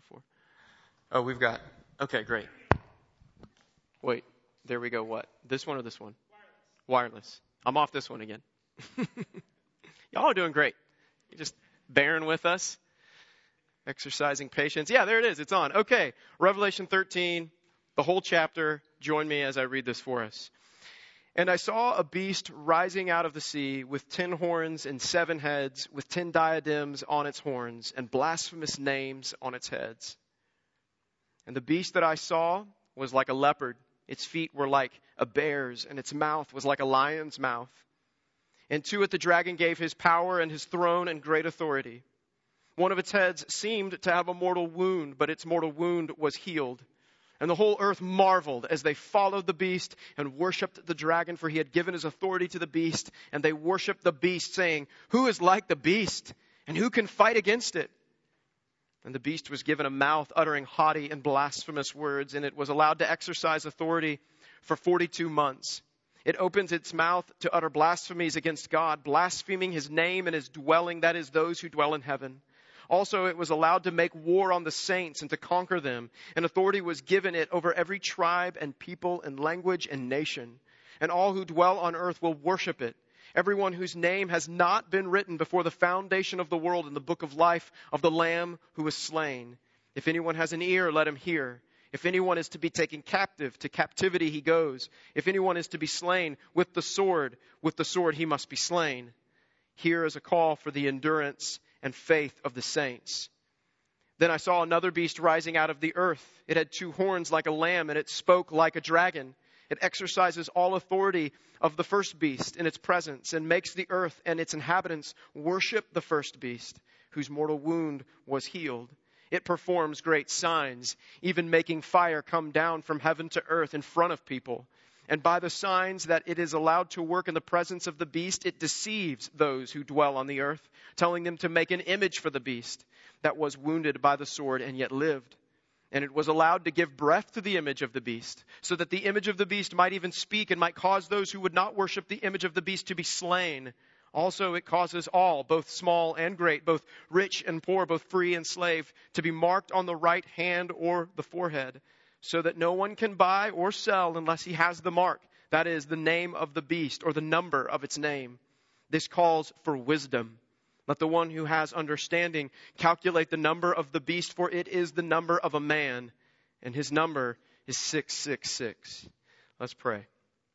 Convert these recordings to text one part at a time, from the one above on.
before. Oh, we've got, okay, great. Wait, there we go. What? This one or this one? Wireless. I'm off this one again. Y'all are doing great. You're just bearing with us. Exercising patience. Yeah, there it is. It's on. Okay. Revelation 13, the whole chapter. Join me as I read this for us. And I saw a beast rising out of the sea with 10 horns and 7 heads, with 10 diadems on its horns and blasphemous names on its heads. And the beast that I saw was like a leopard. Its feet were like a bear's, and its mouth was like a lion's mouth. And to it the dragon gave his power and his throne and great authority. One of its heads seemed to have a mortal wound, but its mortal wound was healed. And the whole earth marveled as they followed the beast and worshipped the dragon, for he had given his authority to the beast. And they worshipped the beast, saying, "Who is like the beast? And who can fight against it?" And the beast was given a mouth uttering haughty and blasphemous words, and it was allowed to exercise authority for 42 months. It opens its mouth to utter blasphemies against God, blaspheming his name and his dwelling, that is, those who dwell in heaven. Also, it was allowed to make war on the saints and to conquer them. And authority was given it over every tribe and people and language and nation. And all who dwell on earth will worship it. Everyone whose name has not been written before the foundation of the world in the book of life of the Lamb who was slain. If anyone has an ear, let him hear. If anyone is to be taken captive, to captivity he goes. If anyone is to be slain with the sword he must be slain. Here is a call for the endurance and faith of the saints. Then I saw another beast rising out of the earth. It had 2 horns like a lamb, and it spoke like a dragon. It exercises all authority of the first beast in its presence, and makes the earth and its inhabitants worship the first beast, whose mortal wound was healed. It performs great signs, even making fire come down from heaven to earth in front of people. And by the signs that it is allowed to work in the presence of the beast, it deceives those who dwell on the earth, telling them to make an image for the beast that was wounded by the sword and yet lived. And it was allowed to give breath to the image of the beast, so that the image of the beast might even speak and might cause those who would not worship the image of the beast to be slain. Also, it causes all, both small and great, both rich and poor, both free and slave, to be marked on the right hand or the forehead, so that no one can buy or sell unless he has the mark, that is, the name of the beast or the number of its name. This calls for wisdom. Let the one who has understanding calculate the number of the beast, for it is the number of a man, and his number is 666. Let's pray.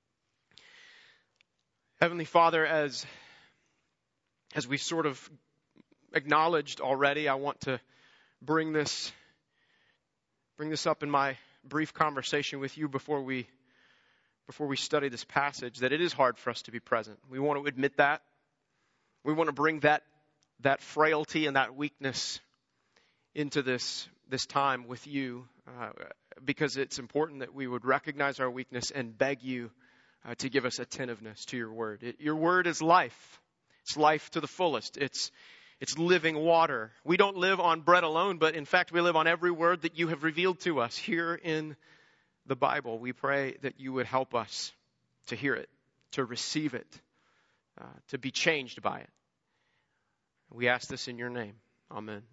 Heavenly Father, as we sort of acknowledged already, I want to bring this up in my brief conversation with you before we study this passage, that it is hard for us to be present. We want to admit that. We want to bring that frailty and that weakness into this time with you, because it's important that we would recognize our weakness and beg you to give us attentiveness to your word. Your word is life. It's life to the fullest. It's living water. We don't live on bread alone, but in fact, we live on every word that you have revealed to us here in the Bible. We pray that you would help us to hear it, to receive it, to be changed by it. We ask this in your name. Amen.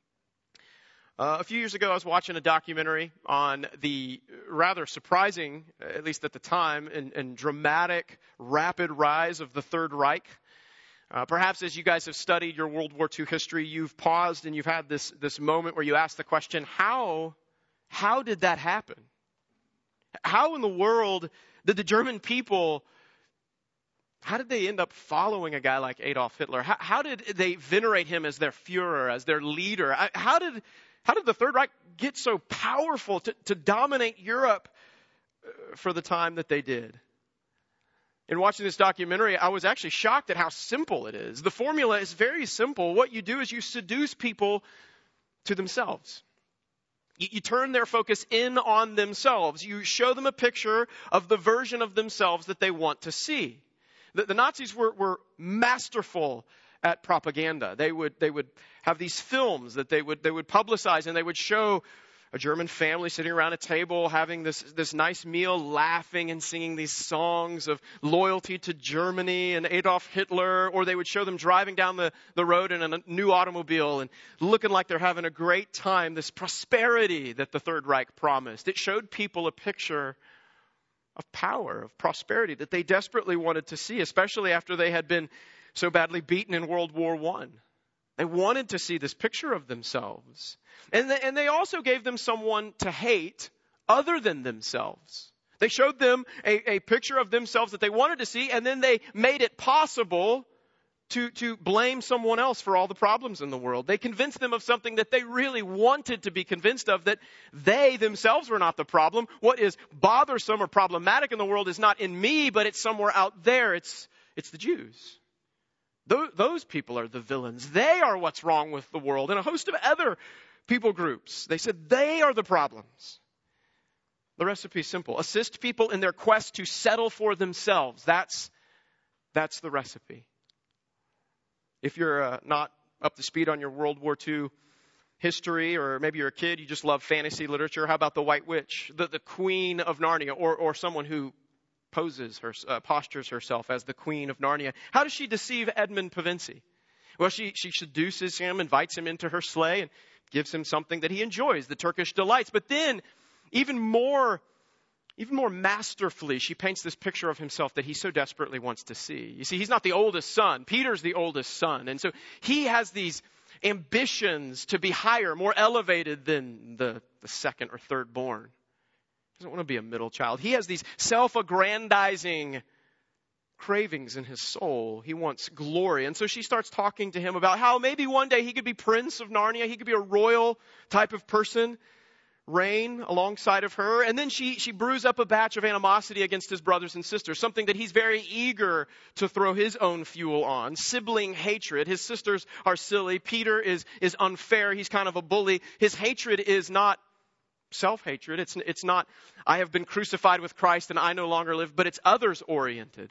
A few years ago, I was watching a documentary on the rather surprising, at least at the time, and dramatic, rapid rise of the Third Reich. Perhaps as you guys have studied your World War II history, you've paused and you've had this moment where you ask the question, how did that happen? How in the world did the German people, how did they end up following a guy like Adolf Hitler? How did they venerate him as their Führer, as their leader? How did the Third Reich get so powerful to dominate Europe for the time that they did? In watching this documentary, I was actually shocked at how simple it is. The formula is very simple. What you do is you seduce people to themselves. You turn their focus in on themselves. You show them a picture of the version of themselves that they want to see. The Nazis were masterful at propaganda. They would have these films that they would publicize, and they would show a German family sitting around a table having this nice meal, laughing and singing these songs of loyalty to Germany and Adolf Hitler, or they would show them driving down the road in a new automobile and looking like they're having a great time, this prosperity that the Third Reich promised. It showed people a picture of power, of prosperity that they desperately wanted to see, especially after they had been so badly beaten in World War I. They wanted to see this picture of themselves. And they also gave them someone to hate other than themselves. They showed them a picture of themselves that they wanted to see, and then they made it possible to blame someone else for all the problems in the world. They convinced them of something that they really wanted to be convinced of, that they themselves were not the problem. What is bothersome or problematic in the world is not in me, but it's somewhere out there. It's the Jews. Those people are the villains. They are what's wrong with the world. And a host of other people groups, they said they are the problems. The recipe is simple. Assist people in their quest to settle for themselves. That's the recipe. If you're not up to speed on your World War II history, or maybe you're a kid, you just love fantasy literature, how about the White Witch, the Queen of Narnia, or someone who postures herself as the Queen of Narnia? How does she deceive Edmund Pevensie? Well, she seduces him, invites him into her sleigh, and gives him something that he enjoys, the Turkish delights. But then, even more masterfully, she paints this picture of himself that he so desperately wants to see. You see, he's not the oldest son. Peter's the oldest son. And so he has these ambitions to be higher, more elevated than the second or third born. He doesn't want to be a middle child. He has these self-aggrandizing cravings in his soul. He wants glory. And so she starts talking to him about how maybe one day he could be Prince of Narnia. He could be a royal type of person, reign alongside of her. And then she brews up a batch of animosity against his brothers and sisters, something that he's very eager to throw his own fuel on. Sibling hatred. His sisters are silly. Peter is unfair. He's kind of a bully. His hatred is not self-hatred. It's not, I have been crucified with Christ and I no longer live, but it's others-oriented.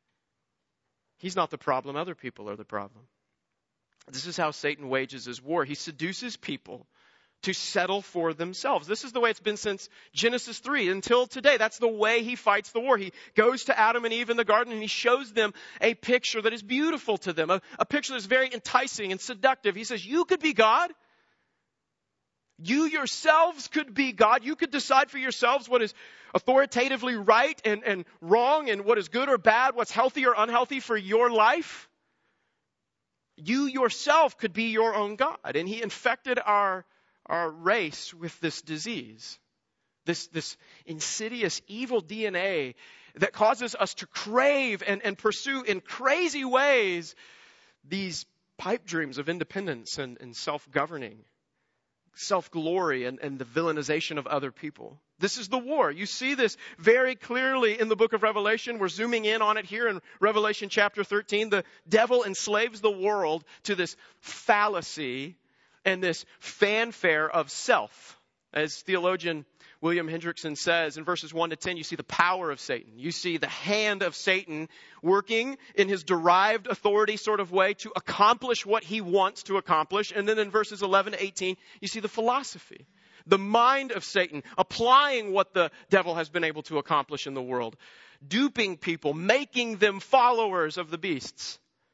He's not the problem. Other people are the problem. This is how Satan wages his war. He seduces people to settle for themselves. This is the way it's been since Genesis 3 until today. That's the way he fights the war. He goes to Adam and Eve in the garden and he shows them a picture that is beautiful to them, a picture that's very enticing and seductive. He says, you could be God. You yourselves could be God. You could decide for yourselves what is authoritatively right and wrong, and what is good or bad, what's healthy or unhealthy for your life. You yourself could be your own God. And he infected our race with this disease, this insidious evil DNA that causes us to crave and pursue in crazy ways these pipe dreams of independence and self-governing, self-glory and the villainization of other people. This is the war. You see this very clearly in the book of Revelation. We're zooming in on it here in Revelation chapter 13. The devil enslaves the world to this fallacy and this fanfare of self. As theologian William Hendrickson says in verses 1 to 10, you see the power of Satan. You see the hand of Satan working in his derived authority sort of way to accomplish what he wants to accomplish. And then in verses 11 to 18, you see the philosophy, the mind of Satan, applying what the devil has been able to accomplish in the world, duping people, making them followers of the beasts.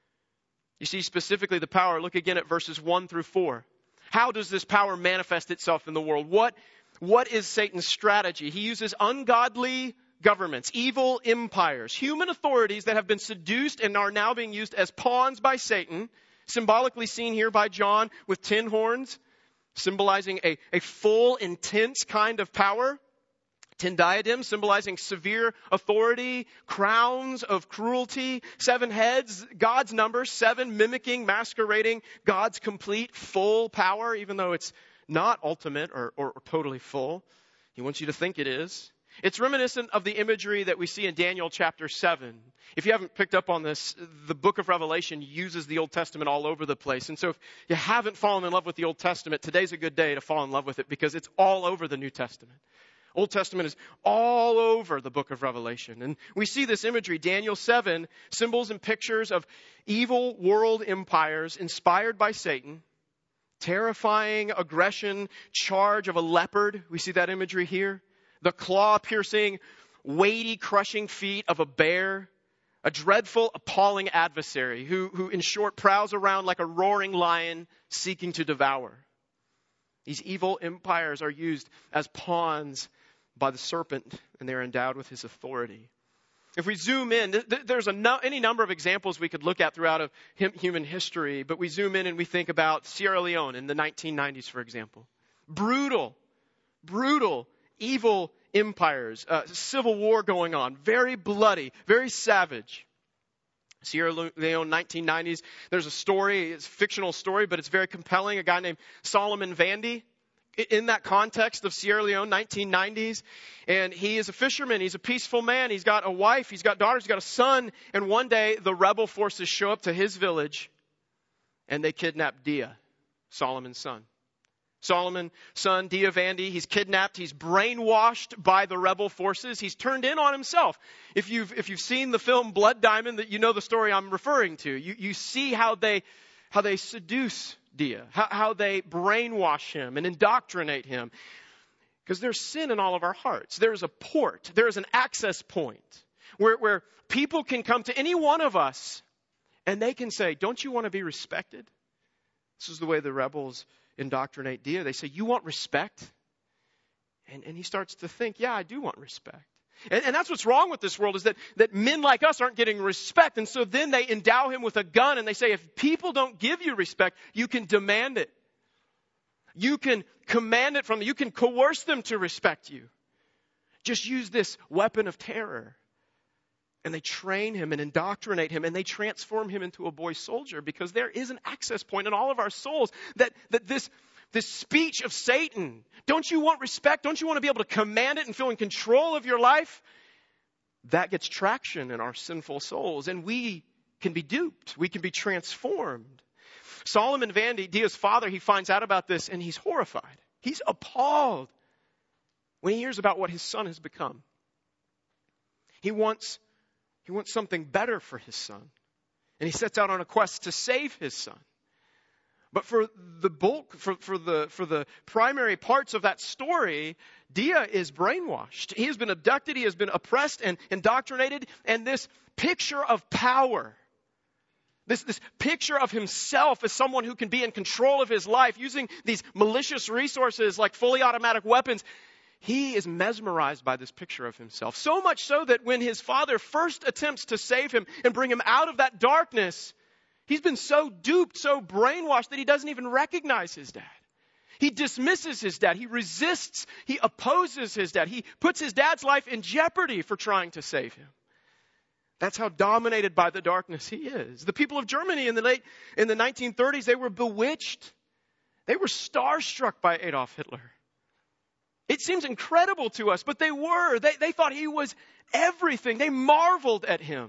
You see specifically the power. Look again at verses 1 through 4. How does this power manifest itself in the world? What is Satan's strategy? He uses ungodly governments, evil empires, human authorities that have been seduced and are now being used as pawns by Satan, symbolically seen here by John with 10 horns, symbolizing a full, intense kind of power. 10 diadems symbolizing severe authority, crowns of cruelty, 7 heads, God's number, 7 mimicking, masquerading God's complete, full power, even though it's not ultimate or totally full. He wants you to think it is. It's reminiscent of the imagery that we see in Daniel chapter 7. If you haven't picked up on this, the book of Revelation uses the Old Testament all over the place. And so if you haven't fallen in love with the Old Testament, today's a good day to fall in love with it because it's all over the New Testament. Old Testament is all over the book of Revelation. And we see this imagery, Daniel 7, symbols and pictures of evil world empires inspired by Satan Terrifying aggression, charge of a leopard. We see that imagery here. The claw-piercing, weighty, crushing feet of a bear. A dreadful, appalling adversary who, in short, prowls around like a roaring lion seeking to devour. These evil empires are used as pawns by the serpent, and they're endowed with his authority. If we zoom in, there's any number of examples we could look at throughout of human history, but we zoom in and we think about Sierra Leone in the 1990s, for example. Brutal, evil empires, civil war going on, very bloody, very savage. Sierra Leone, 1990s, there's a story, it's a fictional story, but it's very compelling, a guy named Solomon Vandy. In that context of Sierra Leone, 1990s, and he is a fisherman, he's a peaceful man, he's got a wife, he's got daughters, he's got a son, and one day the rebel forces show up to his village, and they kidnap Dia, Solomon's son. Solomon's son, Dia Vandy, he's kidnapped, he's brainwashed by the rebel forces, he's turned in on himself. If you've seen the film Blood Diamond, that you know the story I'm referring to. You see how they seduce Dia, how they brainwash him and indoctrinate him. Because there's sin in all of our hearts. There's a port, there's an access point where people can come to any one of us and they can say, don't you want to be respected? This is the way the rebels indoctrinate Dia. They say, you want respect? And he starts to think, yeah, I do want respect. And that's what's wrong with this world, is that men like us aren't getting respect. And so then they endow him with a gun and they say, if people don't give you respect, you can demand it. You can command it from them. You can coerce them to respect you. Just use this weapon of terror. And they train him and indoctrinate him and they transform him into a boy soldier, because there is an access point in all of our souls that this speech of Satan, don't you want respect? Don't you want to be able to command it and feel in control of your life? That gets traction in our sinful souls, and we can be duped. We can be transformed. Solomon Vandy, Dia's father, he finds out about this and he's horrified. He's appalled when he hears about what his son has become. He wants something better for his son, and he sets out on a quest to save his son. But for the bulk, for the primary parts of that story, Dia is brainwashed. He has been abducted. He has been oppressed and indoctrinated. And this picture of power, this picture of himself as someone who can be in control of his life using these malicious resources like fully automatic weapons, he is mesmerized by this picture of himself. So much so that when his father first attempts to save him and bring him out of that darkness, he's been so duped, so brainwashed that he doesn't even recognize his dad. He dismisses his dad. He resists. He opposes his dad. He puts his dad's life in jeopardy for trying to save him. That's how dominated by the darkness he is. The people of Germany in the 1930s, they were bewitched. They were starstruck by Adolf Hitler. It seems incredible to us, but they were. They thought he was everything. They marveled at him.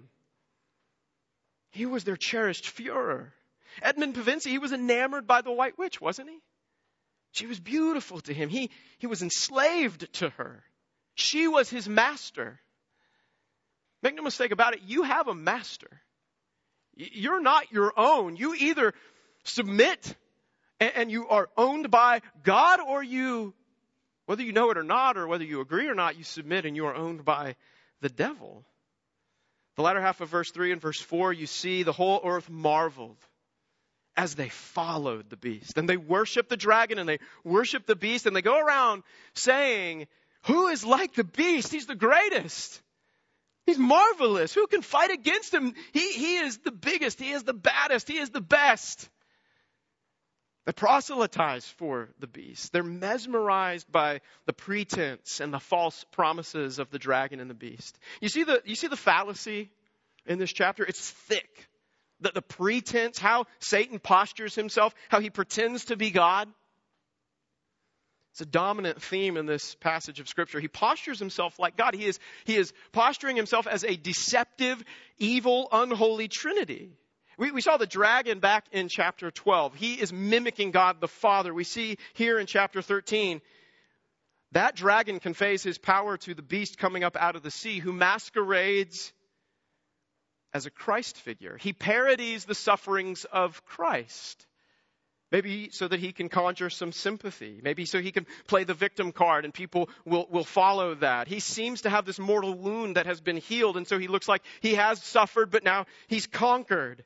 He was their cherished Führer. Edmund Pevensie, he was enamored by the White Witch, wasn't he? She was beautiful to him. He was enslaved to her. She was his master. Make no mistake about it, you have a master. You're not your own. You either submit and you are owned by God, or you, whether you know it or not, or whether you agree or not, you submit and you are owned by the devil. The latter half of verse 3 and verse 4, you see the whole earth marveled as they followed the beast. And they worship the dragon and they worship the beast, and they go around saying, who is like the beast? He's the greatest. He's marvelous. Who can fight against him? He is the biggest. He is the baddest. He is the best. They proselytize for the beast. They're mesmerized by the pretense and the false promises of the dragon and the beast. You see the fallacy in this chapter? It's thick. The pretense, how Satan postures himself, how he pretends to be God. It's a dominant theme in this passage of Scripture. He postures himself like God. He is posturing himself as a deceptive, evil, unholy Trinity. We saw the dragon back in chapter 12. He is mimicking God the Father. We see here in chapter 13, that dragon conveys his power to the beast coming up out of the sea, who masquerades as a Christ figure. He parodies the sufferings of Christ. Maybe so that he can conjure some sympathy. Maybe so he can play the victim card and people will follow that. He seems to have this mortal wound that has been healed, and so he looks like he has suffered, but now he's conquered.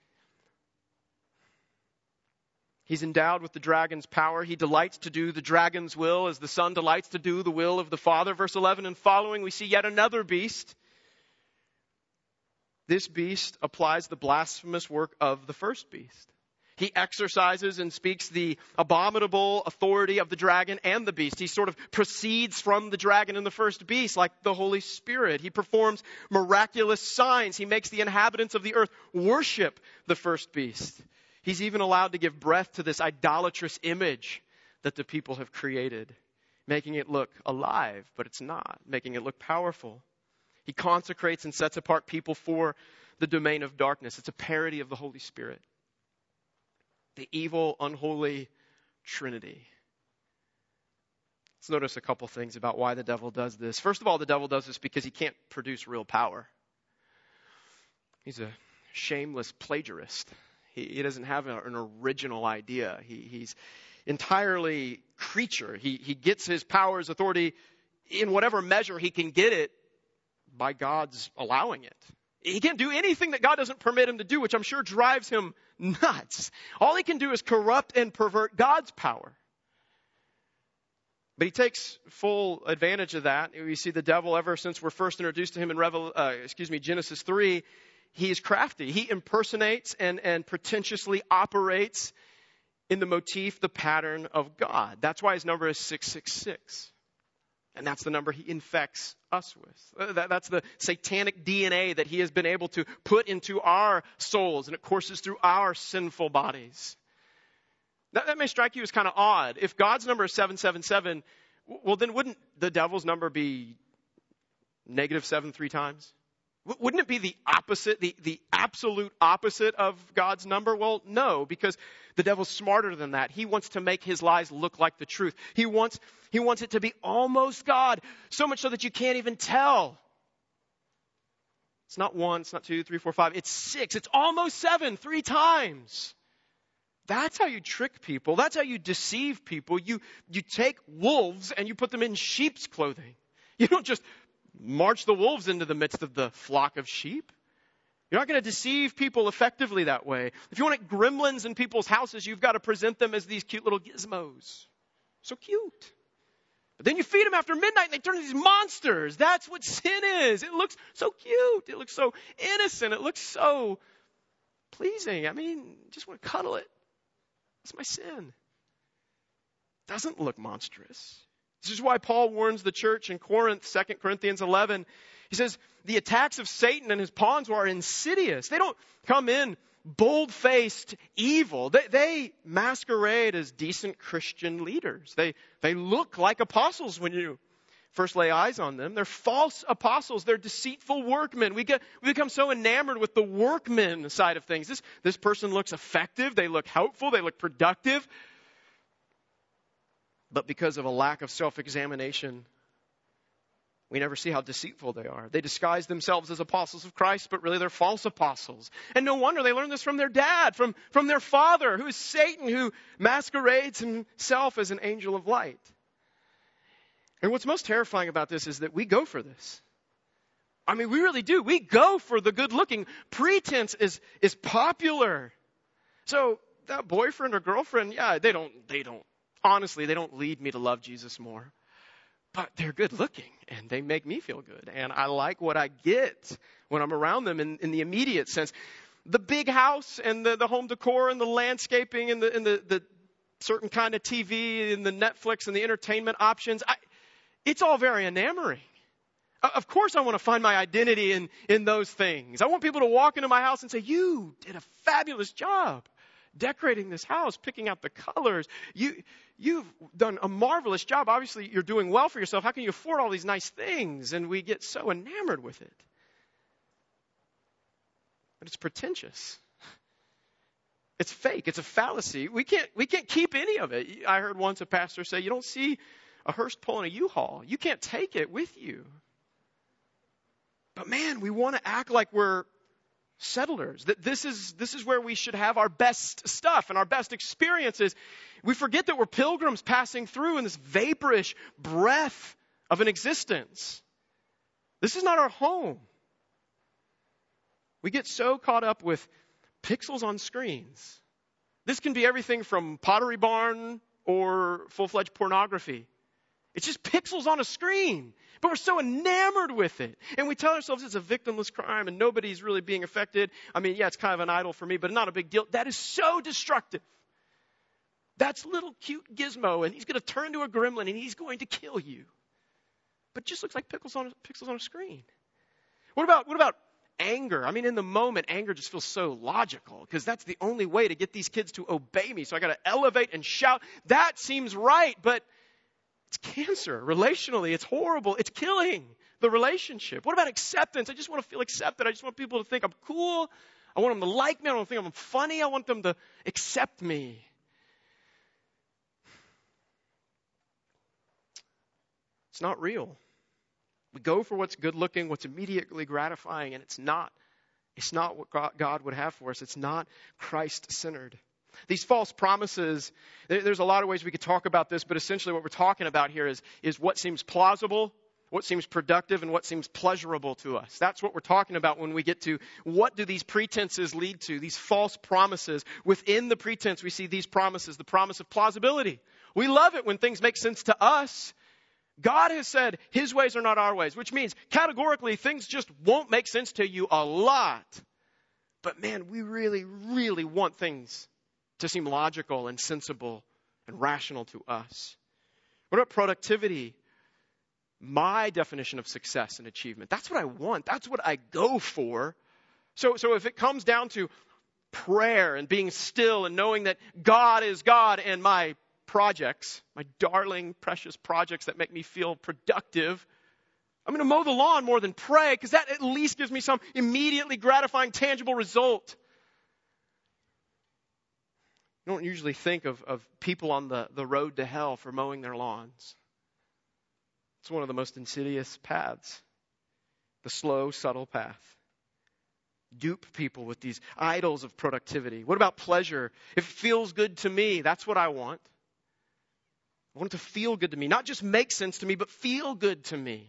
He's endowed with the dragon's power. He delights to do the dragon's will as the Son delights to do the will of the Father. Verse 11 and following, we see yet another beast. This beast applies the blasphemous work of the first beast. He exercises and speaks the abominable authority of the dragon and the beast. He sort of proceeds from the dragon and the first beast like the Holy Spirit. He performs miraculous signs. He makes the inhabitants of the earth worship the first beast. He's even allowed to give breath to this idolatrous image that the people have created, making it look alive, but it's not, making it look powerful. He consecrates and sets apart people for the domain of darkness. It's a parody of the Holy Spirit. The evil, unholy Trinity. Let's notice a couple things about why the devil does this. First of all, the devil does this because he can't produce real power. He's a shameless plagiarist. He doesn't have an original idea. He's entirely creature. He gets his powers, authority, in whatever measure he can get it by God's allowing it. He can't do anything that God doesn't permit him to do, which I'm sure drives him nuts. All he can do is corrupt and pervert God's power. But he takes full advantage of that. We see the devil ever since we're first introduced to him in Genesis 3. He is crafty. He impersonates and pretentiously operates in the motif, the pattern of God. That's why his number is 666. And that's the number he infects us with. That's the satanic DNA that he has been able to put into our souls, and it courses through our sinful bodies. That may strike you as kind of odd. If God's number is 777, well, then wouldn't the devil's number be -7 3 times? Wouldn't it be the opposite, the absolute opposite of God's number? Well, no, because the devil's smarter than that. He wants to make his lies look like the truth. He wants it to be almost God, so much so that you can't even tell. It's not 1, it's not 2, 3, 4, 5. It's 6. It's almost 7, 3 times. That's how you trick people. That's how you deceive people. You take wolves and you put them in sheep's clothing. You don't just march the wolves into the midst of the flock of sheep. You're not going to deceive people effectively that way. If you want gremlins in people's houses, you've got to present them as these cute little gizmos. So cute. But then you feed them after midnight and they turn into these monsters. That's what sin is. It looks so cute. It looks so innocent. It looks so pleasing. I mean, just want to cuddle it. That's my sin. It doesn't look monstrous. This is why Paul warns the church in Corinth, 2 Corinthians 11. He says, the attacks of Satan and his pawns are insidious. They don't come in bold-faced evil. They masquerade as decent Christian leaders. They look like apostles when you first lay eyes on them. They're false apostles. They're deceitful workmen. We become so enamored with the workman side of things. This person looks effective. They look helpful. They look productive. But because of a lack of self-examination, we never see how deceitful they are. They disguise themselves as apostles of Christ, but really they're false apostles. And no wonder they learned this from their dad, from their father, who is Satan, who masquerades himself as an angel of light. And what's most terrifying about this is that we go for this. I mean, we really do. We go for the good looking. Pretense is popular. So that boyfriend or girlfriend, yeah, they don't. Honestly, they don't lead me to love Jesus more. But they're good looking and they make me feel good. And I like what I get when I'm around them in the immediate sense. The big house and the home decor and the landscaping and the certain kind of TV and the Netflix and the entertainment options, it's all very enamoring. Of course I want to find my identity in those things. I want people to walk into my house and say, you did a fabulous job decorating this house, picking out the colors. You've done a marvelous job. Obviously, you're doing well for yourself. How can you afford all these nice things? And we get so enamored with it. But it's pretentious. It's fake. It's a fallacy. We can't keep any of it. I heard once a pastor say, you don't see a hearse pulling a U-Haul. You can't take it with you. But man, we want to act like we're settlers, that this is where we should have our best stuff and our best experiences. We forget that we're pilgrims passing through in this vaporish breath of an existence. This is not our home. We get so caught up with pixels on screens. This can be everything from Pottery Barn or full-fledged pornography. It's just pixels on a screen. But we're so enamored with it. And we tell ourselves it's a victimless crime and nobody's really being affected. I mean, yeah, it's kind of an idol for me, but not a big deal. That is so destructive. That's little cute Gizmo, and he's going to turn into a gremlin, and he's going to kill you. But it just looks like pixels on a screen. What about anger? I mean, in the moment, anger just feels so logical because that's the only way to get these kids to obey me. So I got to elevate and shout. That seems right, but it's cancer. Relationally, it's horrible. It's killing the relationship. What about acceptance? I just want to feel accepted. I just want people to think I'm cool. I want them to like me. I don't think I'm funny. I want them to accept me. It's not real. We go for what's good looking, what's immediately gratifying, and it's not what God would have for us. It's not Christ-centered. These false promises, there's a lot of ways we could talk about this, but essentially what we're talking about here is what seems plausible, what seems productive, and what seems pleasurable to us. That's what we're talking about when we get to what do these pretenses lead to, these false promises. Within the pretense, we see these promises, the promise of plausibility. We love it when things make sense to us. God has said his ways are not our ways, which means categorically things just won't make sense to you a lot. But man, we really, really want things to seem logical and sensible and rational to us. What about productivity? My definition of success and achievement. That's what I want. That's what I go for. So if it comes down to prayer and being still and knowing that God is God and my projects, my darling, precious projects that make me feel productive, I'm going to mow the lawn more than pray because that at least gives me some immediately gratifying, tangible result. You don't usually think of people on the road to hell for mowing their lawns. It's one of the most insidious paths. The slow, subtle path. Dupe people with these idols of productivity. What about pleasure? If it feels good to me, that's what I want. I want it to feel good to me. Not just make sense to me, but feel good to me.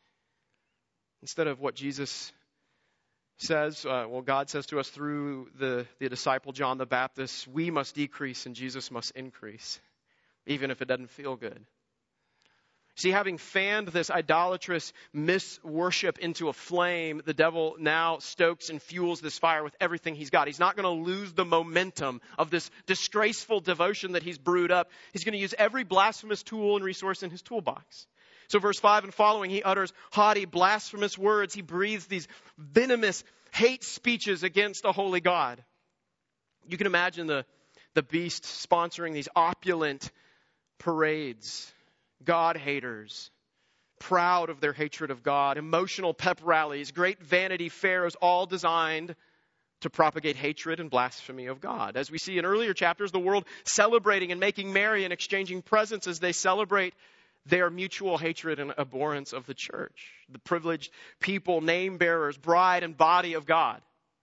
Instead of what Jesus says, God says to us through the disciple John the Baptist, we must decrease and Jesus must increase, even if it doesn't feel good. See, having fanned this idolatrous misworship into a flame, the devil now stokes and fuels this fire with everything he's got. He's not going to lose the momentum of this disgraceful devotion that he's brewed up. He's going to use every blasphemous tool and resource in his toolbox. So verse 5 and following, he utters haughty, blasphemous words. He breathes these venomous hate speeches against a holy God. You can imagine the beast sponsoring these opulent parades. God haters, proud of their hatred of God, emotional pep rallies, great vanity fairs, all designed to propagate hatred and blasphemy of God. As we see in earlier chapters, the world celebrating and making merry and exchanging presents as they celebrate their mutual hatred and abhorrence of the church. The privileged people, name bearers, bride and body of God.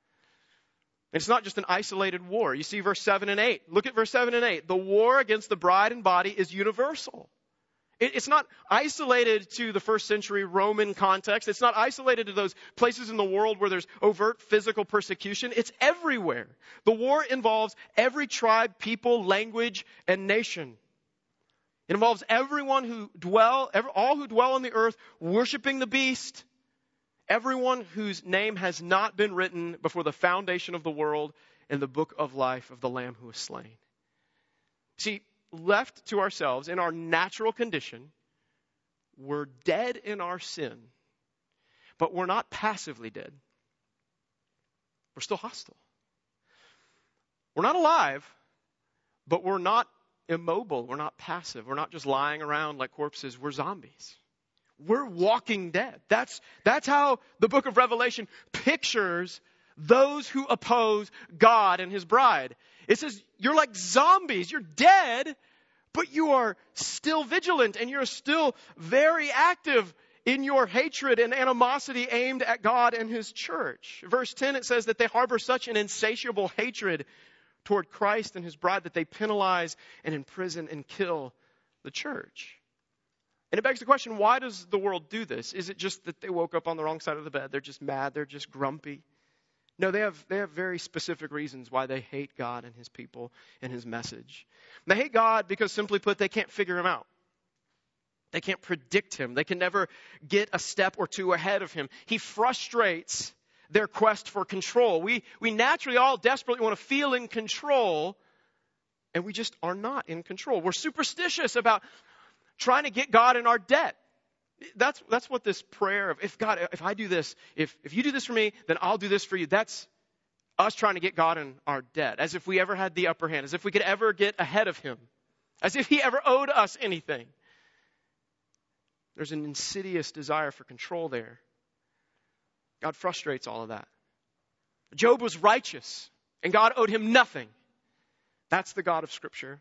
It's not just an isolated war. You see verse 7 and 8. Look at verse 7 and 8. The war against the bride and body is universal. It's not isolated to the first century Roman context. It's not isolated to those places in the world where there's overt physical persecution. It's everywhere. The war involves every tribe, people, language, and nation. It involves everyone all who dwell on the earth, worshiping the beast. Everyone whose name has not been written before the foundation of the world in the book of life of the Lamb who was slain. See, left to ourselves in our natural condition, we're dead in our sin, but we're not passively dead. We're still hostile. We're not alive, but we're not immobile. We're not passive. We're not just lying around like corpses. We're zombies. We're walking dead. That's how the book of Revelation pictures those who oppose God and his bride. It says, you're like zombies. You're dead, but you are still vigilant and you're still very active in your hatred and animosity aimed at God and his church. Verse 10, it says that they harbor such an insatiable hatred toward Christ and his bride that they penalize and imprison and kill the church. And it begs the question, why does the world do this? Is it just that they woke up on the wrong side of the bed? They're just mad. They're just grumpy. No, they have very specific reasons why they hate God and his people and his message. They hate God because, simply put, they can't figure him out. They can't predict him. They can never get a step or two ahead of him. He frustrates their quest for control. We naturally all desperately want to feel in control, and we just are not in control. We're superstitious about trying to get God in our debt. That's what this prayer of, if I do this, if you do this for me, then I'll do this for you. That's us trying to get God in our debt, as if we ever had the upper hand, as if we could ever get ahead of him, as if he ever owed us anything. There's an insidious desire for control there. God frustrates all of that. Job was righteous, and God owed him nothing. That's the God of Scripture.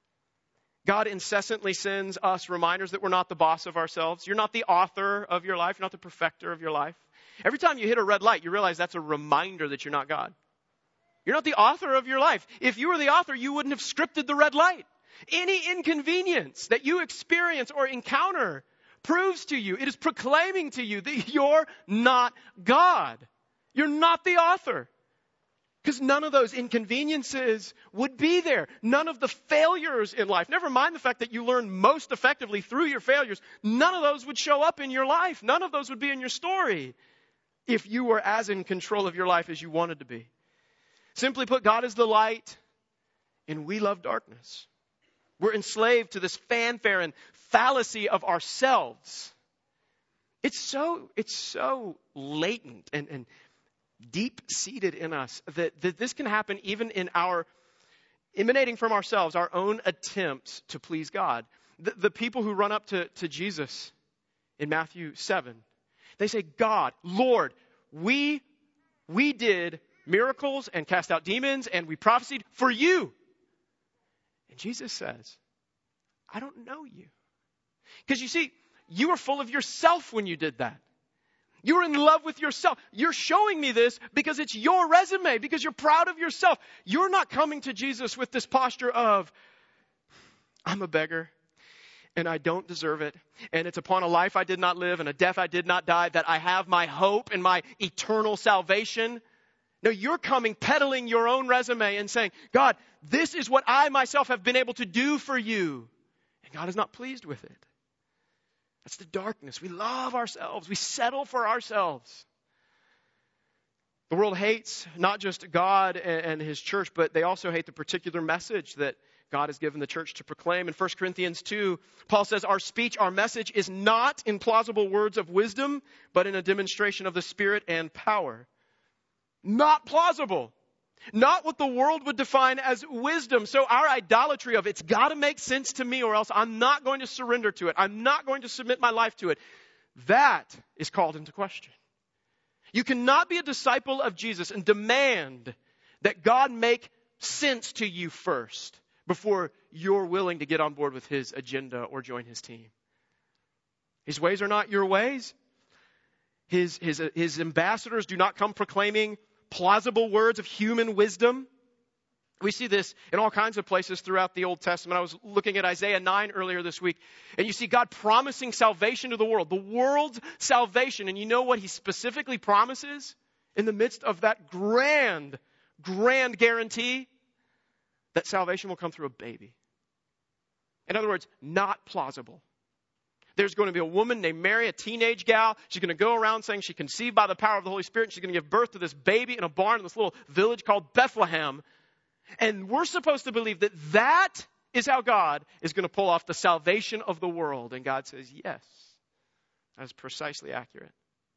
God incessantly sends us reminders that we're not the boss of ourselves. You're not the author of your life. You're not the perfecter of your life. Every time you hit a red light, you realize that's a reminder that you're not God. You're not the author of your life. If you were the author, you wouldn't have scripted the red light. Any inconvenience that you experience or encounter proves to you, it is proclaiming to you that you're not God. You're not the author. Because none of those inconveniences would be there. None of the failures in life, never mind the fact that you learn most effectively through your failures, none of those would show up in your life. None of those would be in your story if you were as in control of your life as you wanted to be. Simply put, God is the light, and we love darkness. We're enslaved to this fanfare and fallacy of ourselves. It's so latent and deep-seated in us that this can happen even in our, emanating from ourselves, our own attempts to please God. The people who run up to Jesus in Matthew 7, they say, God, Lord, we did miracles and cast out demons and we prophesied for you. And Jesus says, I don't know you. Because you see, you were full of yourself when you did that. You were in love with yourself. You're showing me this because it's your resume, because you're proud of yourself. You're not coming to Jesus with this posture of, I'm a beggar and I don't deserve it. And it's upon a life I did not live and a death I did not die that I have my hope and my eternal salvation. No, you're coming peddling your own resume and saying, God, this is what I myself have been able to do for you. And God is not pleased with it. That's the darkness. We love ourselves. We settle for ourselves. The world hates not just God and his church, but they also hate the particular message that God has given the church to proclaim. In 1 Corinthians 2, Paul says, our speech, our message is not in plausible words of wisdom, but in a demonstration of the Spirit and power. Not plausible. Not what the world would define as wisdom. So our idolatry of it's got to make sense to me or else I'm not going to surrender to it. I'm not going to submit my life to it. That is called into question. You cannot be a disciple of Jesus and demand that God make sense to you first before you're willing to get on board with his agenda or join his team. His ways are not your ways. His ambassadors do not come proclaiming plausible words of human wisdom. We see this in all kinds of places throughout the Old Testament. I was looking at Isaiah 9 earlier this week, and you see God promising salvation to the world's salvation. And you know what he specifically promises in the midst of that grand guarantee? That salvation will come through a baby. In other words, not plausible. There's going to be a woman named Mary, a teenage gal. She's going to go around saying she conceived by the power of the Holy Spirit. She's going to give birth to this baby in a barn in this little village called Bethlehem. And we're supposed to believe that that is how God is going to pull off the salvation of the world. And God says, yes, that is precisely accurate.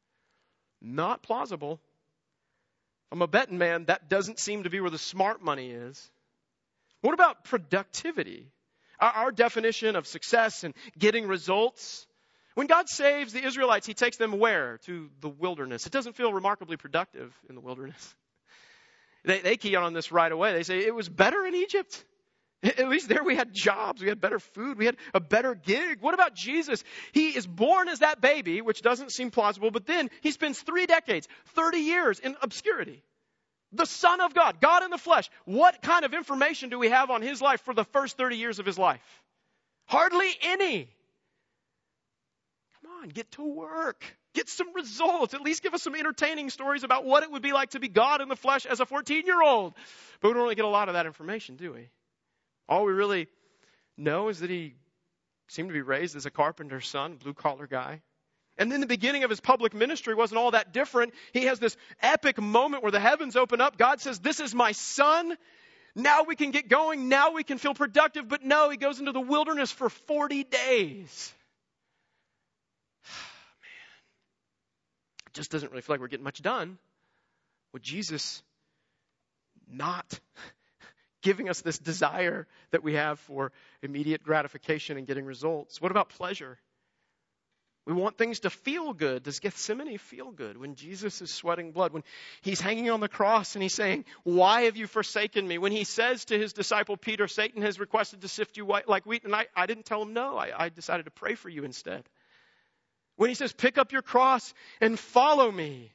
Not plausible. I'm a betting man, that doesn't seem to be where the smart money is. What about productivity? Our definition of success and getting results. When God saves the Israelites, he takes them where? To the wilderness. It doesn't feel remarkably productive in the wilderness. They key on this right away. They say it was better in Egypt. At least there we had jobs, we had better food, we had a better gig. What about Jesus? He is born as that baby, which doesn't seem plausible, but then he spends 3 decades, 30 years in obscurity. The Son of God, God in the flesh. What kind of information do we have on his life for the first 30 years of his life? Hardly any. Come on, get to work. Get some results. At least give us some entertaining stories about what it would be like to be God in the flesh as a 14-year-old. But we don't really get a lot of that information, do we? All we really know is that he seemed to be raised as a carpenter's son, blue-collar guy. And then the beginning of his public ministry wasn't all that different. He has this epic moment where the heavens open up. God says, this is my son. Now we can get going. Now we can feel productive. But no, he goes into the wilderness for 40 days. Man, it just doesn't really feel like we're getting much done with Jesus not giving us this desire that we have for immediate gratification and getting results. What about pleasure? We want things to feel good. Does Gethsemane feel good when Jesus is sweating blood? When he's hanging on the cross and he's saying, why have you forsaken me? When he says to his disciple Peter, Satan has requested to sift you like wheat. And I didn't tell him no. I decided to pray for you instead. When he says, pick up your cross and follow me.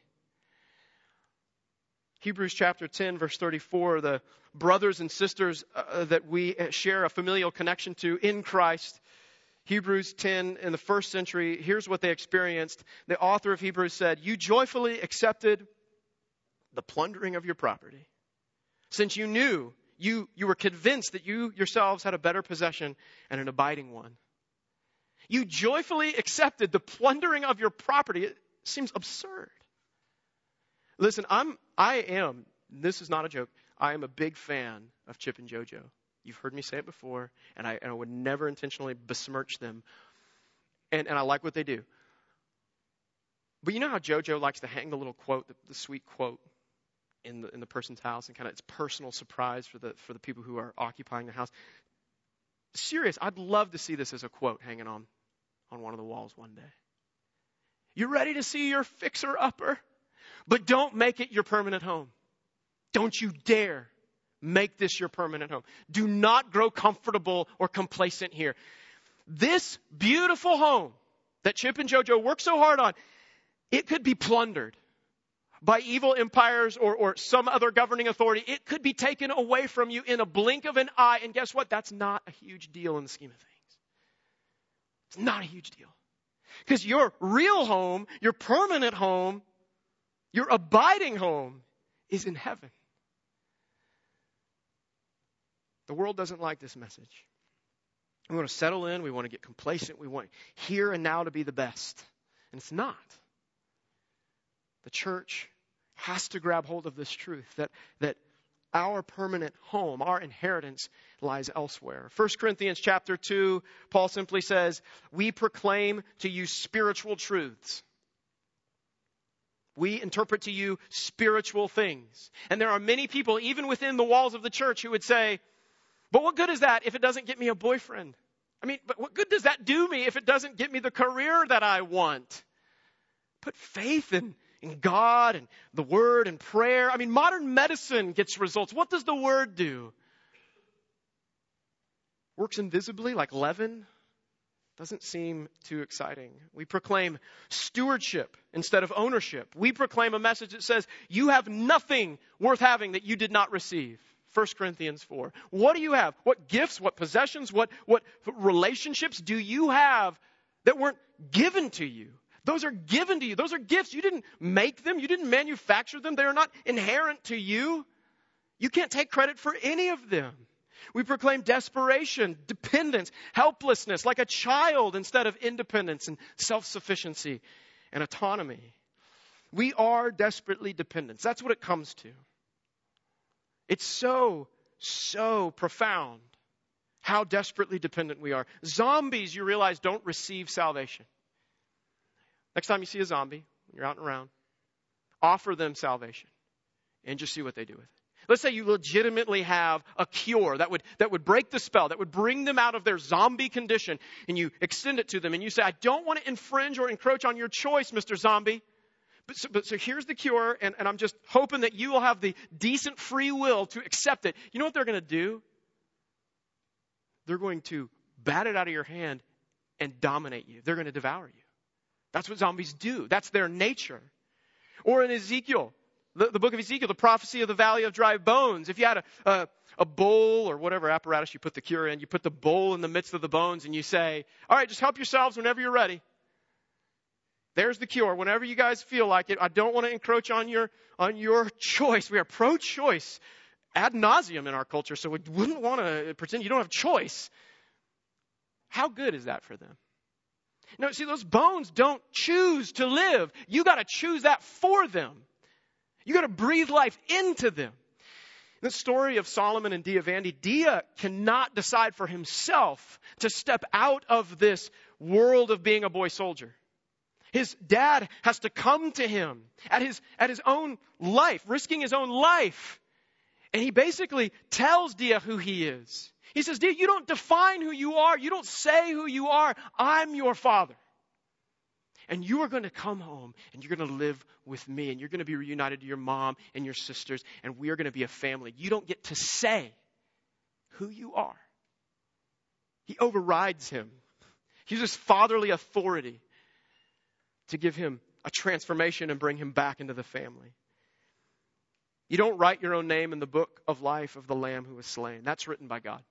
Hebrews chapter 10, verse 34, the brothers and sisters that we share a familial connection to in Christ. Hebrews 10 in the first century, here's what they experienced. The author of Hebrews said, you joyfully accepted the plundering of your property. Since you knew, you were convinced that you yourselves had a better possession and an abiding one. You joyfully accepted the plundering of your property. It seems absurd. Listen, this is not a joke, I am a big fan of Chip and JoJo. You've heard me say it before, and I would never intentionally besmirch them. And I like what they do. But you know how JoJo likes to hang the little quote, the sweet quote in the person's house, and kind of it's personal surprise for the people who are occupying the house. Serious, I'd love to see this as a quote hanging on one of the walls one day. You're ready to see your fixer-upper? But don't make it your permanent home. Don't you dare make this your permanent home. Do not grow comfortable or complacent here. This beautiful home that Chip and JoJo work so hard on, it could be plundered by evil empires or some other governing authority. It could be taken away from you in a blink of an eye. And guess what? That's not a huge deal in the scheme of things. It's not a huge deal. Because your real home, your permanent home, your abiding home is in heaven. The world doesn't like this message. We want to settle in. We want to get complacent. We want here and now to be the best. And it's not. The church has to grab hold of this truth that our permanent home, our inheritance lies elsewhere. 1 Corinthians chapter 2, Paul simply says, we proclaim to you spiritual truths. We interpret to you spiritual things. And there are many people, even within the walls of the church, who would say, but what good is that if it doesn't get me a boyfriend? I mean, but what good does that do me if it doesn't get me the career that I want? Put faith in God and the Word and prayer. I mean, modern medicine gets results. What does the Word do? Works invisibly like leaven? Doesn't seem too exciting. We proclaim stewardship instead of ownership. We proclaim a message that says, you have nothing worth having that you did not receive. 1 Corinthians 4. What do you have? What gifts, what possessions, what relationships do you have that weren't given to you? Those are given to you. Those are gifts. You didn't make them. You didn't manufacture them. They are not inherent to you. You can't take credit for any of them. We proclaim desperation, dependence, helplessness, like a child instead of independence and self-sufficiency and autonomy. We are desperately dependent. That's what it comes to. It's so profound how desperately dependent we are. Zombies, you realize, don't receive salvation. Next time you see a zombie, when you're out and around, offer them salvation and just see what they do with it. Let's say you legitimately have a cure that would break the spell, that would bring them out of their zombie condition, and you extend it to them and you say, I don't want to infringe or encroach on your choice, Mr. Zombie. So here's the cure, and I'm just hoping that you will have the decent free will to accept it. You know what they're going to do? they're going to bat it out of your hand and dominate you. They're going to devour you. That's what zombies do. That's their nature. Or in Ezekiel, the book of Ezekiel, the prophecy of the valley of dry bones. If you had a bowl or whatever apparatus you put the cure in, you put the bowl in the midst of the bones and you say, all right, just help yourselves whenever you're ready. There's the cure. Whenever you guys feel like it, I don't want to encroach on your choice. We are pro-choice ad nauseum in our culture, so we wouldn't want to pretend you don't have choice. How good is that for them? No, see, those bones don't choose to live. You got to choose that for them. You got to breathe life into them. The story of Solomon and Dia Vandy, Dia cannot decide for himself to step out of this world of being a boy soldier. His dad has to come to him at his own life, risking his own life. And he basically tells Dia who he is. He says, Dia, you don't define who you are. You don't say who you are. I'm your father. And you are going to come home and you're going to live with me and you're going to be reunited to your mom and your sisters and we are going to be a family. You don't get to say who you are. He overrides him. He uses fatherly authority to give him a transformation and bring him back into the family. You don't write your own name in the book of life of the Lamb who was slain. That's written by God.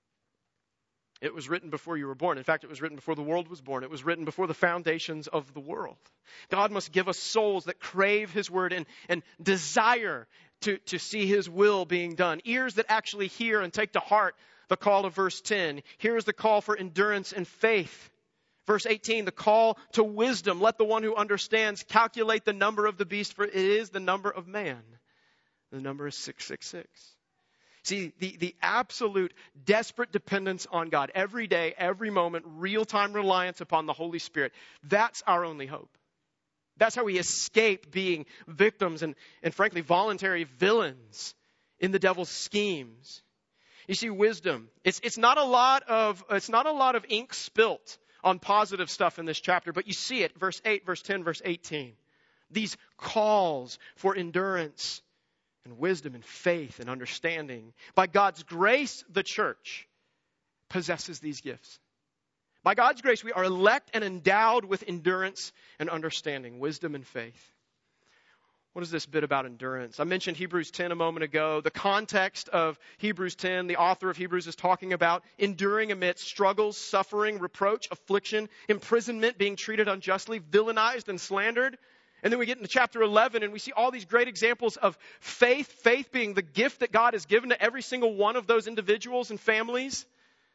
It was written before you were born. In fact, it was written before the world was born. It was written before the foundations of the world. God must give us souls that crave His word and desire to see His will being done. Ears that actually hear and take to heart the call of verse 10. Here is the call for endurance and faith. Verse 18, the call to wisdom. Let the one who understands calculate the number of the beast, for it is the number of man. The number is 666. See, the absolute desperate dependence on God every day, every moment, real-time reliance upon the Holy Spirit. That's our only hope. That's how we escape being victims and frankly, voluntary villains in the devil's schemes. You see, wisdom, it's not a lot of ink spilt on positive stuff in this chapter, but you see it, verse 8, verse 10, verse 18. These calls for endurance and wisdom and faith and understanding. By God's grace, the church possesses these gifts. By God's grace, we are elect and endowed with endurance and understanding, wisdom and faith. What is this bit about endurance? I mentioned Hebrews 10 a moment ago. The context of Hebrews 10, the author of Hebrews is talking about enduring amidst struggles, suffering, reproach, affliction, imprisonment, being treated unjustly, villainized and slandered. And then we get into chapter 11 and we see all these great examples of faith, faith being the gift that God has given to every single one of those individuals and families.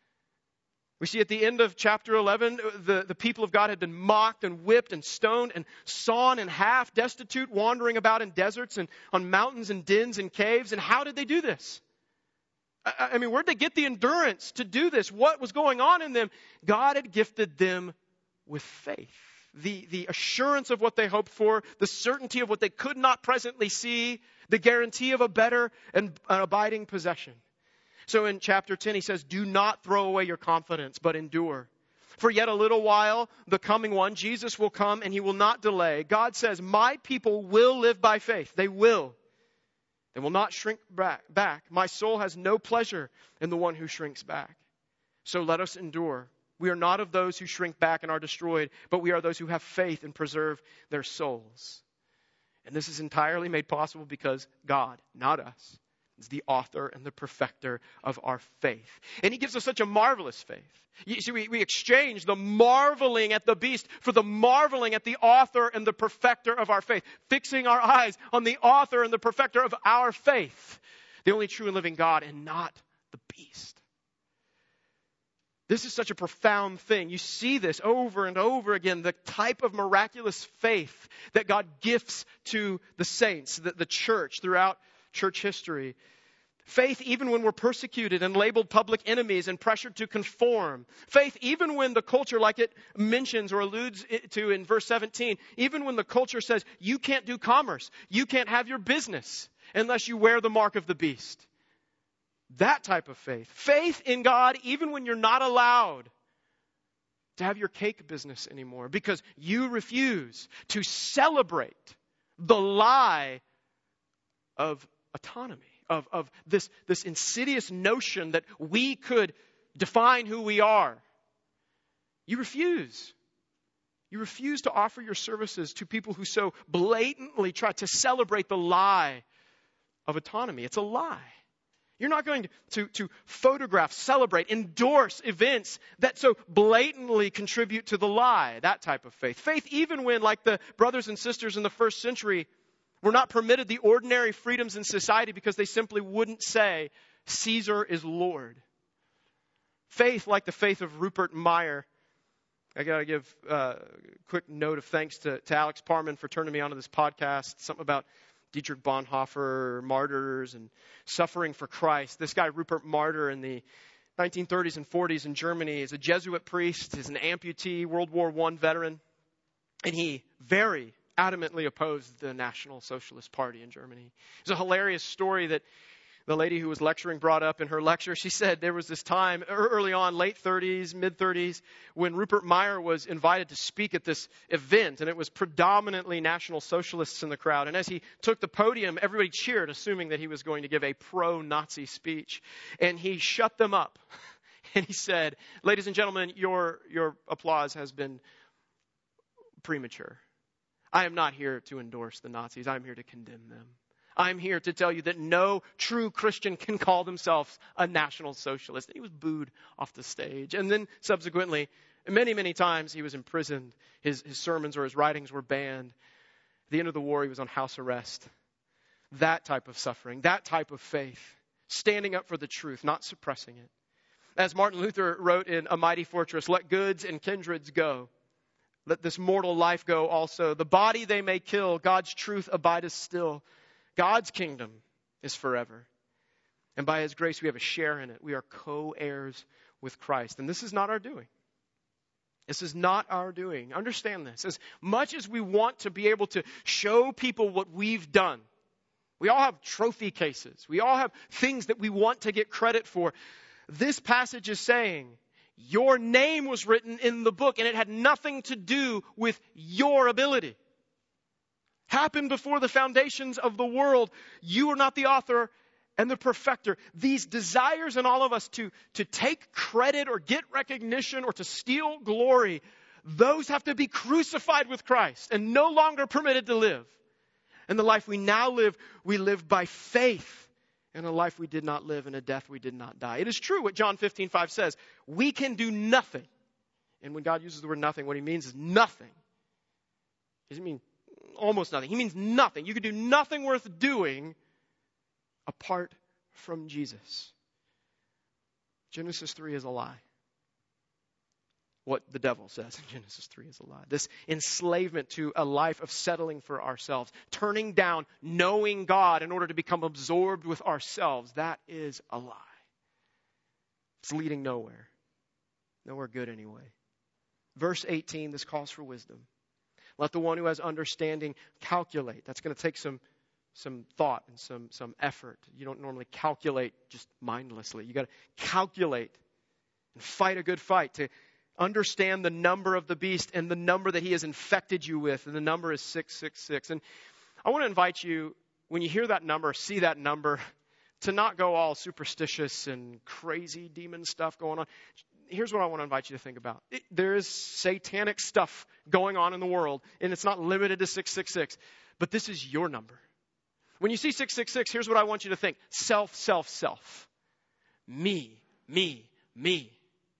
We see at the end of chapter 11, the people of God had been mocked and whipped and stoned and sawn in half, destitute, wandering about in deserts and on mountains and dens and caves. And how did they do this? I mean, where'd they get the endurance to do this? What was going on in them? God had gifted them with faith. The assurance of what they hoped for, the certainty of what they could not presently see, the guarantee of a better and an abiding possession. So in chapter 10, he says, do not throw away your confidence, but endure. For yet a little while, the coming one, Jesus, will come and he will not delay. God says, my people will live by faith. They will. They will not shrink back. My soul has no pleasure in the one who shrinks back. So let us endure. We are not of those who shrink back and are destroyed, but we are those who have faith and preserve their souls. And this is entirely made possible because God, not us, is the author and the perfecter of our faith. And He gives us such a marvelous faith. You see, we exchange the marveling at the beast for the marveling at the author and the perfecter of our faith, fixing our eyes on the author and the perfecter of our faith, the only true and living God and not the beast. This is such a profound thing. You see this over and over again, the type of miraculous faith that God gifts to the saints, the church throughout church history. Faith even when we're persecuted and labeled public enemies and pressured to conform. Faith even when the culture, like it mentions or alludes to in verse 17, even when the culture says you can't do commerce, you can't have your business unless you wear the mark of the beast. That type of faith. Faith in God even when you're not allowed to have your cake business anymore because you refuse to celebrate the lie of autonomy, of this insidious notion that we could define who we are. You refuse. You refuse to offer your services to people who so blatantly try to celebrate the lie of autonomy. It's a lie. You're not going to photograph, celebrate, endorse events that so blatantly contribute to the lie. That type of faith. Faith even when, like the brothers and sisters in the first century, were not permitted the ordinary freedoms in society because they simply wouldn't say, Caesar is Lord. Faith like the faith of Rupert Meyer. I got to give a quick note of thanks to Alex Parman for turning me onto this podcast. Something about Dietrich Bonhoeffer, martyrs, and suffering for Christ. This guy, Rupert Martyr, in the 1930s and 40s in Germany, is a Jesuit priest, is an amputee, World War I veteran, and he very adamantly opposed the National Socialist Party in Germany. It's a hilarious story that the lady who was lecturing brought up in her lecture. She said there was this time early on, late 30s, mid 30s, when Rupert Meyer was invited to speak at this event, and it was predominantly National Socialists in the crowd. And as he took the podium, everybody cheered, assuming that he was going to give a pro-Nazi speech. And he shut them up. And he said, ladies and gentlemen, your applause has been premature. I am not here to endorse the Nazis. I'm here to condemn them. I'm here to tell you that no true Christian can call themselves a National Socialist. And he was booed off the stage. And then subsequently, many, many times he was imprisoned. His sermons or his writings were banned. At the end of the war, he was on house arrest. That type of suffering, that type of faith, standing up for the truth, not suppressing it. As Martin Luther wrote in A Mighty Fortress, let goods and kindreds go. Let this mortal life go also. The body they may kill, God's truth abideth still. God's kingdom is forever. And by His grace, we have a share in it. We are co-heirs with Christ. And this is not our doing. This is not our doing. Understand this. As much as we want to be able to show people what we've done, we all have trophy cases. We all have things that we want to get credit for. This passage is saying, your name was written in the book, and it had nothing to do with your ability. Happened before the foundations of the world. You are not the author and the perfecter. These desires in all of us to take credit or get recognition or to steal glory, those have to be crucified with Christ and no longer permitted to live. And the life we now live, we live by faith in a life we did not live and a death we did not die. It is true what John 15:5 says. We can do nothing. And when God uses the word nothing, what He means is nothing. He doesn't mean almost nothing. He means nothing. You can do nothing worth doing apart from Jesus. Genesis 3 is a lie. What the devil says in Genesis 3 is a lie. This enslavement to a life of settling for ourselves, turning down knowing God in order to become absorbed with ourselves, that is a lie. It's leading nowhere. Nowhere good anyway. Verse 18, this calls for wisdom. Let the one who has understanding calculate. That's going to take some thought and some effort. You don't normally calculate just mindlessly. You got to calculate and fight a good fight to understand the number of the beast and the number that he has infected you with. And the number is 666. And I want to invite you, when you hear that number, see that number, to not go all superstitious and crazy demon stuff going on. Here's what I want to invite you to think about. There is satanic stuff going on in the world, and it's not limited to 666. But this is your number. When you see 666, here's what I want you to think. Self, self, self. Me, me, me.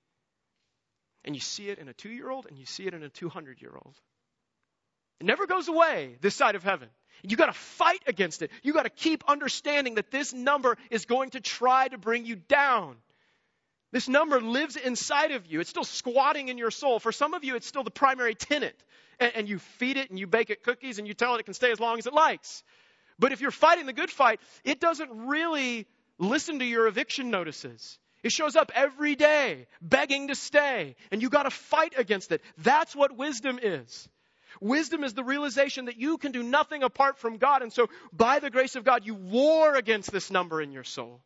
And you see it in a 2-year-old, and you see it in a 200-year-old. It never goes away this side of heaven. You got to fight against it. You got to keep understanding that this number is going to try to bring you down. This number lives inside of you. It's still squatting in your soul. For some of you, it's still the primary tenant. And you feed it and you bake it cookies and you tell it can stay as long as it likes. But if you're fighting the good fight, it doesn't really listen to your eviction notices. It shows up every day, begging to stay. And you got to fight against it. That's what wisdom is. Wisdom is the realization that you can do nothing apart from God. And so by the grace of God, you war against this number in your soul.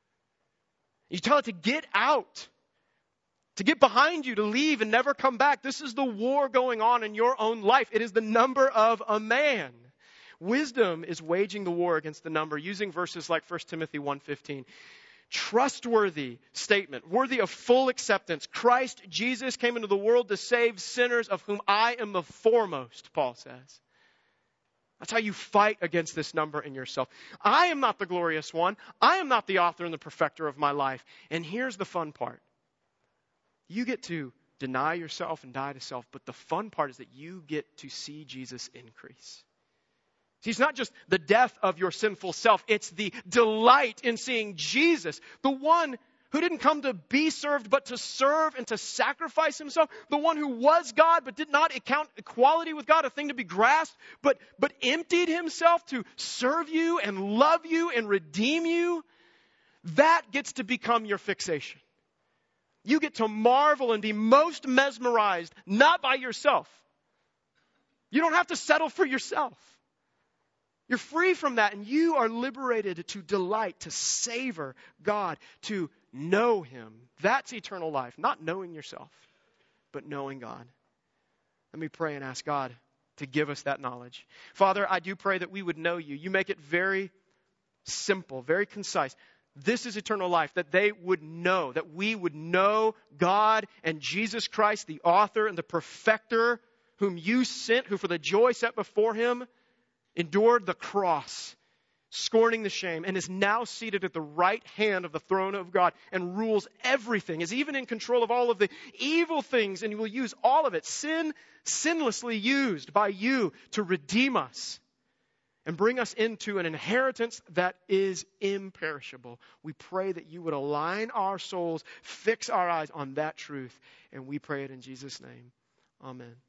You tell it to get out, to get behind you, to leave and never come back. This is the war going on in your own life. It is the number of a man. Wisdom is waging the war against the number, using verses like 1 Timothy 1:15 trustworthy statement, worthy of full acceptance. Christ Jesus came into the world to save sinners, of whom I am the foremost, Paul says. That's how you fight against this number in yourself. I am not the glorious one. I am not the author and the perfecter of my life. And here's the fun part. You get to deny yourself and die to self, but the fun part is that you get to see Jesus increase. See, it's not just the death of your sinful self. It's the delight in seeing Jesus, the one who didn't come to be served, but to serve and to sacrifice himself. The one who was God, but did not account equality with God a thing to be grasped, but emptied himself to serve you and love you and redeem you. That gets to become your fixation. You get to marvel and be most mesmerized, not by yourself. You don't have to settle for yourself. You're free from that, and you are liberated to delight, to savor God, to know him. That's eternal life. Not knowing yourself, but knowing God. Let me pray and ask God to give us that knowledge. Father, I do pray that we would know you. You make it very simple, very concise. This is eternal life, that they would know, that we would know God and Jesus Christ, the author and the perfecter, whom you sent, who for the joy set before him endured the cross, scorning the shame, and is now seated at the right hand of the throne of God and rules everything, is even in control of all of the evil things, and he will use all of it, sinlessly used by you to redeem us and bring us into an inheritance that is imperishable. We pray that you would align our souls, fix our eyes on that truth, and we pray it in Jesus' name. Amen.